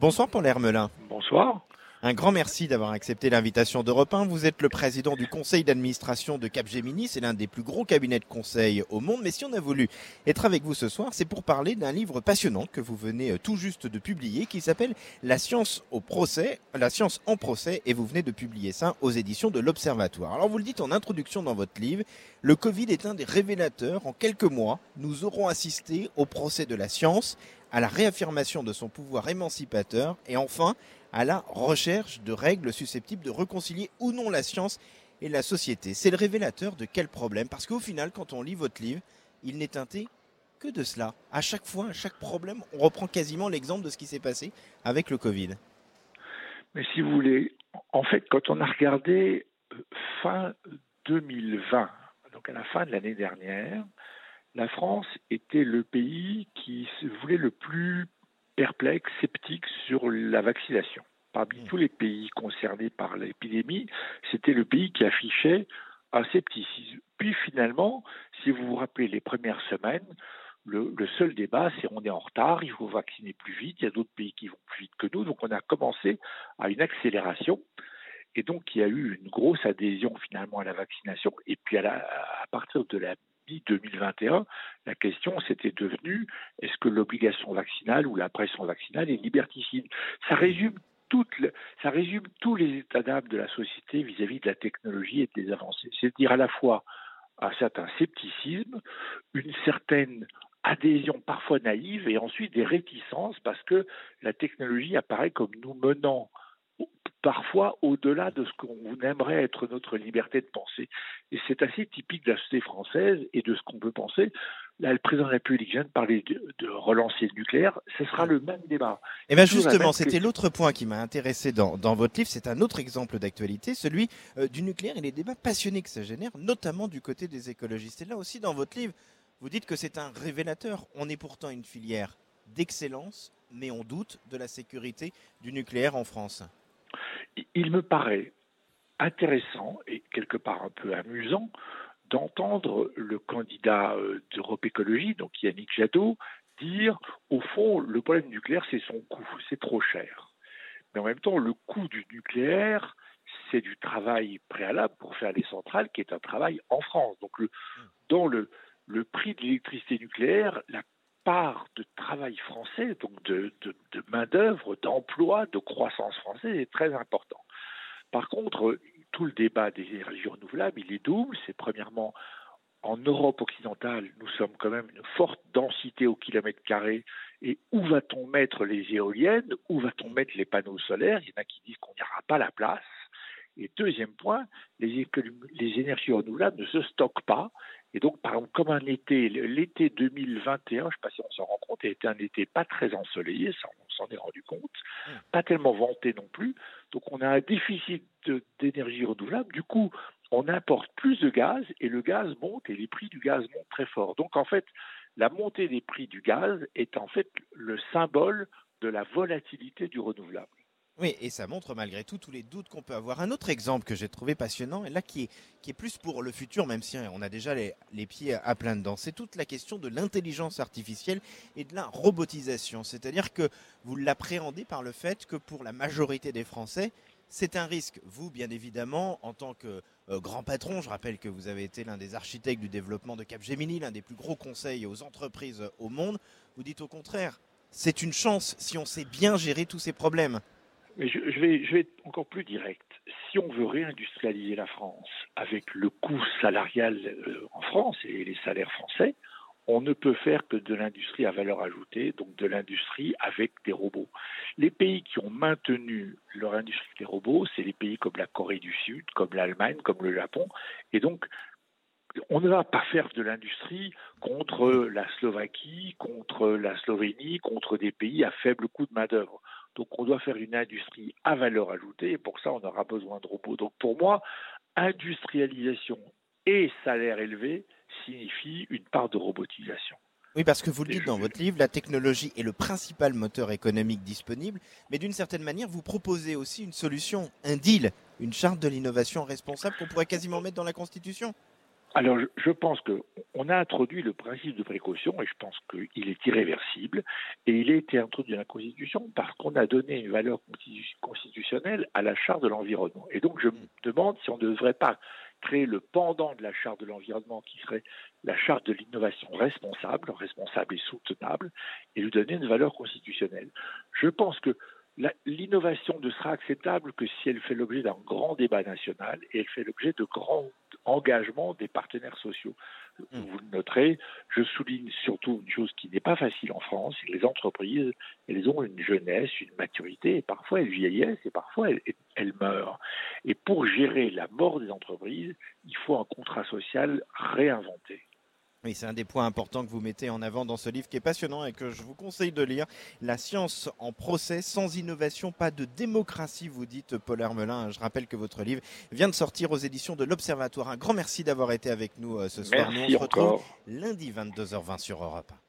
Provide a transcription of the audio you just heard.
Bonsoir Paul Hermelin. Bonsoir. Un grand merci d'avoir accepté l'invitation d'Europe 1. Vous êtes le président du conseil d'administration de Capgemini. C'est l'un des plus gros cabinets de conseil au monde. Mais si on a voulu être avec vous ce soir, c'est pour parler d'un livre passionnant que vous venez tout juste de publier qui s'appelle La science en procès. Et vous venez de publier ça aux éditions de l'Observatoire. Alors vous le dites en introduction dans votre livre, le Covid est un des révélateurs. En quelques mois, nous aurons assisté au procès de la science, à la réaffirmation de son pouvoir émancipateur et enfin à la recherche de règles susceptibles de réconcilier ou non la science et la société. C'est le révélateur de quel problème? Parce qu'au final, quand on lit votre livre, il n'est teinté que de cela. À chaque fois, à chaque problème, on reprend quasiment l'exemple de ce qui s'est passé avec le Covid. Mais si vous voulez, en fait, quand on a regardé fin 2020, donc à la fin de l'année dernière, la France était le pays qui se voulait le plus perplexe, sceptique sur la vaccination. Parmi tous les pays concernés par l'épidémie, c'était le pays qui affichait un scepticisme. Puis finalement, si vous vous rappelez les premières semaines, le seul débat, c'est on est en retard, il faut vacciner plus vite, il y a d'autres pays qui vont plus vite que nous, donc on a commencé à une accélération. Et donc, il y a eu une grosse adhésion finalement à la vaccination. Et puis, à partir de la mi-2021, la question c'était devenue est-ce que l'obligation vaccinale ou la pression vaccinale est liberticide? Ça résume tous les états d'âme de la société vis-à-vis de la technologie et des avancées. C'est-à-dire à la fois un certain scepticisme, une certaine adhésion parfois naïve et ensuite des réticences parce que la technologie apparaît comme nous menant parfois au-delà de ce qu'on aimerait être notre liberté de penser. Et c'est assez typique de la société française et de ce qu'on peut penser. Là, le président de la République vient de parler de relancer le nucléaire. Ce sera le même débat. Et bien justement, c'était l'autre point qui m'a intéressé dans votre livre. C'est un autre exemple d'actualité, celui du nucléaire et les débats passionnés que ça génère, notamment du côté des écologistes. Et là aussi, dans votre livre, vous dites que c'est un révélateur. On est pourtant une filière d'excellence, mais on doute de la sécurité du nucléaire en France. Il me paraît intéressant et quelque part un peu amusant d'entendre le candidat d'Europe Écologie, donc Yannick Jadot, dire au fond le problème nucléaire c'est son coût, c'est trop cher. Mais en même temps le coût du nucléaire c'est du travail préalable pour faire les centrales qui est un travail en France. Donc dans le prix de l'électricité nucléaire, la part de travail français, donc de main-d'œuvre, d'emploi, de croissance française est très important. Par contre, tout le débat des énergies renouvelables, il est double. C'est premièrement, en Europe occidentale, nous sommes quand même une forte densité au kilomètre carré. Et où va-t-on mettre les éoliennes? Où va-t-on mettre les panneaux solaires? Il y en a qui disent qu'on n'y aura pas la place. Et deuxième point, les énergies renouvelables ne se stockent pas. Et donc, par exemple, comme l'été 2021, je ne sais pas si on s'en rend compte, a été un été pas très ensoleillé, ça on s'en est rendu compte, pas tellement vanté non plus. Donc, on a un déficit d'énergie renouvelable. Du coup, on importe plus de gaz et le gaz monte et les prix du gaz montent très fort. Donc, en fait, la montée des prix du gaz est en fait le symbole de la volatilité du renouvelable. Oui, et ça montre malgré tout tous les doutes qu'on peut avoir. Un autre exemple que j'ai trouvé passionnant, et là qui est plus pour le futur, même si on a déjà les pieds à plein dedans, c'est toute la question de l'intelligence artificielle et de la robotisation. C'est-à-dire que vous l'appréhendez par le fait que pour la majorité des Français, c'est un risque. Vous, bien évidemment, en tant que grand patron, je rappelle que vous avez été l'un des architectes du développement de Capgemini, l'un des plus gros conseils aux entreprises au monde, vous dites au contraire, c'est une chance si on sait bien gérer tous ces problèmes. Mais je vais être encore plus direct. Si on veut réindustrialiser la France avec le coût salarial en France et les salaires français, on ne peut faire que de l'industrie à valeur ajoutée, donc de l'industrie avec des robots. Les pays qui ont maintenu leur industrie des robots, c'est les pays comme la Corée du Sud, comme l'Allemagne, comme le Japon. Et donc, on ne va pas faire de l'industrie contre la Slovaquie, contre la Slovénie, contre des pays à faible coût de main-d'œuvre. Donc, on doit faire une industrie à valeur ajoutée et pour ça, on aura besoin de robots. Donc, pour moi, industrialisation et salaire élevé signifie une part de robotisation. Oui, parce que vous le dites dans votre livre, la technologie est le principal moteur économique disponible, mais d'une certaine manière, vous proposez aussi une solution, un deal, une charte de l'innovation responsable qu'on pourrait quasiment mettre dans la Constitution. Alors, je pense qu'on a introduit le principe de précaution et je pense qu'il est irréversible. Et il a été introduit dans la Constitution parce qu'on a donné une valeur constitutionnelle à la Charte de l'environnement. Et donc, je me demande si on ne devrait pas créer le pendant de la Charte de l'environnement qui serait la Charte de l'innovation responsable, responsable et soutenable, et lui donner une valeur constitutionnelle. Je pense que l'innovation ne sera acceptable que si elle fait l'objet d'un grand débat national et elle fait l'objet de grands engagements des partenaires sociaux. Vous le noterez, je souligne surtout une chose qui n'est pas facile en France, c'est que les entreprises, elles ont une jeunesse, une maturité, et parfois elles vieillissent et parfois elles meurent. Et pour gérer la mort des entreprises, il faut un contrat social réinventé. Oui, c'est un des points importants que vous mettez en avant dans ce livre qui est passionnant et que je vous conseille de lire. La science en procès, sans innovation, pas de démocratie, vous dites Paul Hermelin. Je rappelle que votre livre vient de sortir aux éditions de l'Observatoire. Un grand merci d'avoir été avec nous ce soir. Merci Nous, on se retrouve encore. lundi 22h20 sur Europe 1.